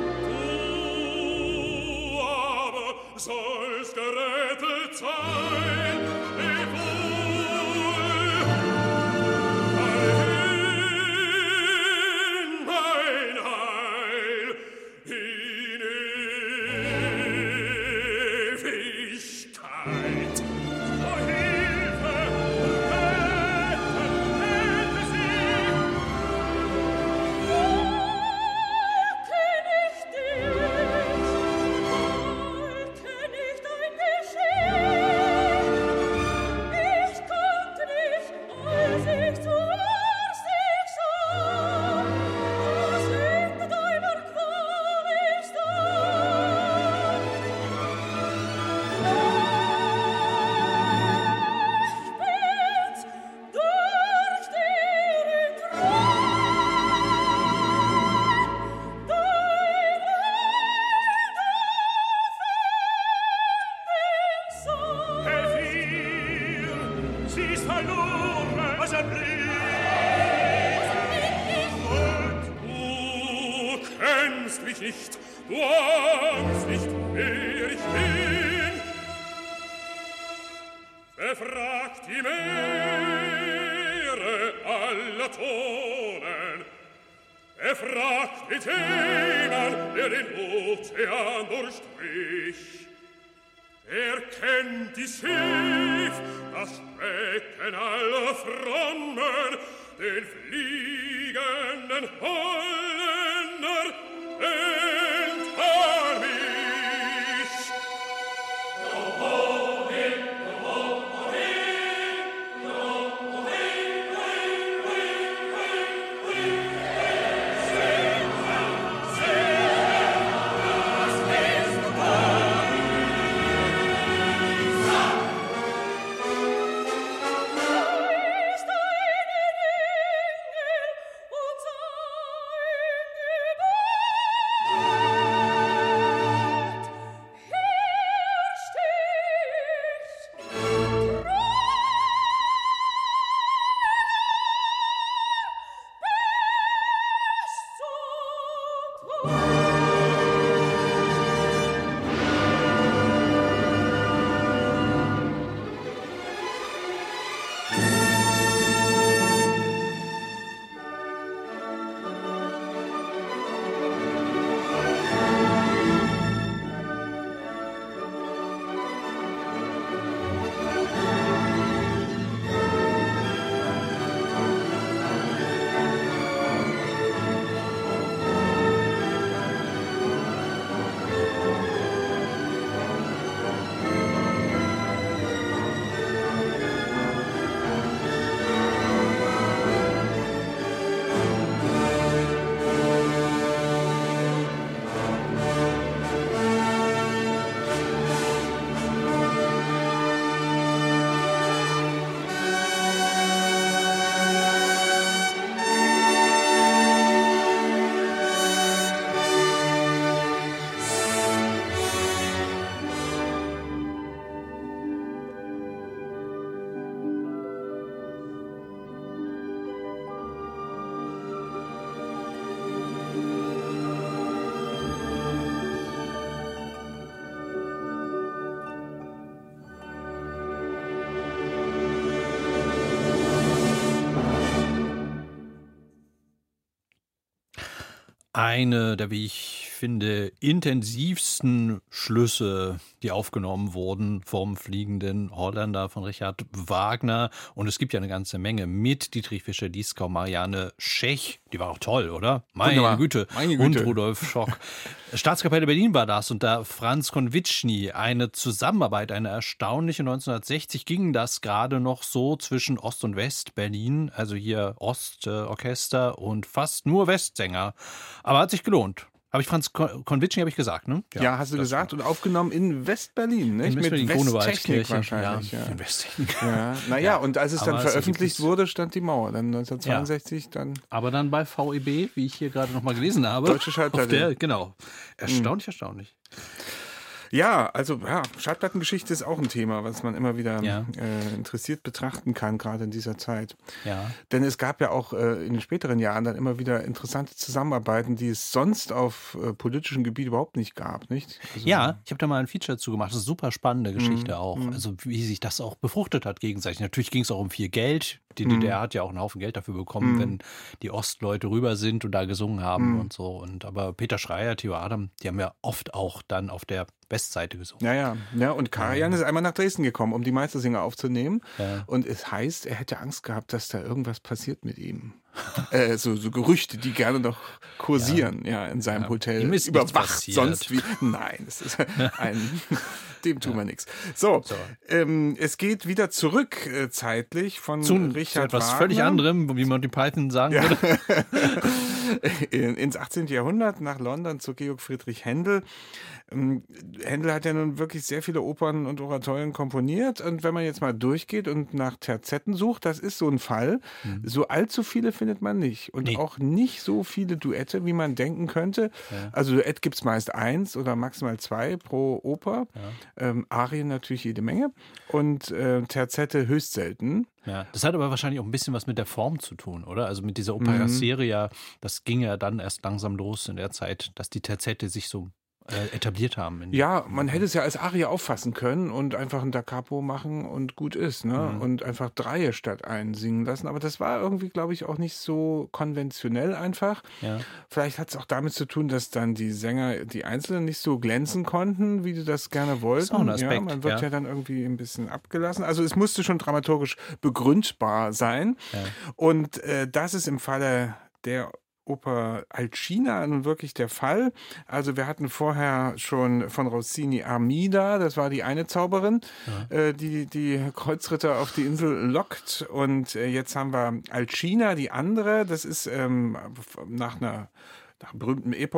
Du aber sollst gerettet sein, leb wohl. Dahin mein Heil, in Ewigkeit. O Hilfe, rette, rette sie! Wollte nicht dich, wollte nicht dein Geschick. Ich konnte nicht, als ich zuerst dich sah, was in deiner Qual ich stand. Ich bin's, durch den Traum, dein Helf ihr, sie ist verloren, was er und du kennst mich nicht, du ahnst nicht, wer ich bin. Befragt die Meere aller Tonen, Er fragt den Seemann, der den Ozean durchstrich. Er kennt die Schiff, das Becken aller Frommen, den fliegenden Holländer, entfall mich. Eine der, wie ich finde, intensivsten Schlüsse, die aufgenommen wurden vom Fliegenden Holländer von Richard Wagner. Und es gibt ja eine ganze Menge mit Dietrich Fischer-Dieskau, Marianne Schech. Die war auch toll, oder? Meine Güte. Meine Güte. Und Rudolf Schock. Staatskapelle Berlin war das unter Franz Konwitschny. Eine Zusammenarbeit, eine erstaunliche. neunzehnhundertsechzig ging das gerade noch so zwischen Ost- und West-Berlin. Also hier Ostorchester und fast nur Westsänger. Aber hat sich gelohnt. Habe ich Franz Konwitschny, habe ich gesagt, ne? Ja, ja hast du gesagt. Und aufgenommen in West-Berlin, nicht? In West-Berlin, mit Westtechnik wahrscheinlich. Ja, ja. In Westtechnik. Ja. Naja, ja. und als es Aber dann es veröffentlicht wurde, stand die Mauer. Dann neunzehnhundertzweiundsechzig, ja. dann... Aber dann bei V E B, wie ich hier gerade nochmal gelesen habe. Deutsche Schallplatte. Der, genau. Erstaunlich, mhm. erstaunlich. Ja, also ja, Schallplattengeschichte ist auch ein Thema, was man immer wieder ja. äh, interessiert betrachten kann, gerade in dieser Zeit. Ja. Denn es gab ja auch äh, in den späteren Jahren dann immer wieder interessante Zusammenarbeiten, die es sonst auf äh, politischem Gebiet überhaupt nicht gab, nicht? Also, ja, ich habe da mal ein Feature dazu gemacht. Das ist eine super spannende Geschichte mm, auch. Mm. Also wie sich das auch befruchtet hat gegenseitig. Natürlich ging es auch um viel Geld. Die mm. D D R hat ja auch einen Haufen Geld dafür bekommen, mm. wenn die Ostleute rüber sind und da gesungen haben mm. und so. Und aber Peter Schreier, Theo Adam, die haben ja oft auch dann auf der Westseite gesungen. Ja, ja. ja und Karajan ja. ist einmal nach Dresden gekommen, um die Meistersinger aufzunehmen. Ja. Und es heißt, er hätte Angst gehabt, dass da irgendwas passiert mit ihm. äh, so, so Gerüchte, die gerne noch kursieren, ja, ja in seinem ja. Hotel. Ihm ist überwacht sonst wie. Nein, das ist ein. Dem tun wir nichts. So, so. Ähm, es geht wieder zurück äh, zeitlich von zu, Richard zu etwas Wagner. völlig anderem, wie Monty Python sagen ja. würde. In, ins achtzehnten. Jahrhundert, nach London zu Georg Friedrich Händel. Ähm, Händel hat ja nun wirklich sehr viele Opern und Oratorien komponiert. Und wenn man jetzt mal durchgeht und nach Terzetten sucht, das ist so ein Fall. Mhm. So allzu viele findet man nicht. Und nee. auch nicht so viele Duette, wie man denken könnte. Ja. Also Duett gibt es meist eins oder maximal zwei pro Oper. Ja. Ähm, Arien natürlich jede Menge. Und äh, Terzette höchst selten. Ja, das hat aber wahrscheinlich auch ein bisschen was mit der Form zu tun, oder? Also mit dieser Opera seria, das ging ja dann erst langsam los in der Zeit, dass die Terzette sich so äh, etabliert haben. In ja, man hätte es ja als Arie auffassen können und einfach ein Da Capo machen und gut ist, ne? Mhm. Und einfach Dreie statt einen singen lassen. Aber das war irgendwie, glaube ich, auch nicht so konventionell einfach. Ja. Vielleicht hat es auch damit zu tun, dass dann die Sänger, die Einzelnen nicht so glänzen konnten, wie die das gerne wollten. ist auch ein Aspekt, ja, man wird ja. ja dann irgendwie ein bisschen abgelassen. Also es musste schon dramaturgisch begründbar sein. Ja. Und äh, das ist im Falle der Oper Alcina nun wirklich der Fall. Also wir hatten vorher schon von Rossini Armida, das war die eine Zauberin, ja. äh, die die Kreuzritter auf die Insel lockt. Und äh, jetzt haben wir Alcina, die andere. Das ist ähm, nach einer nach einem berühmten Epos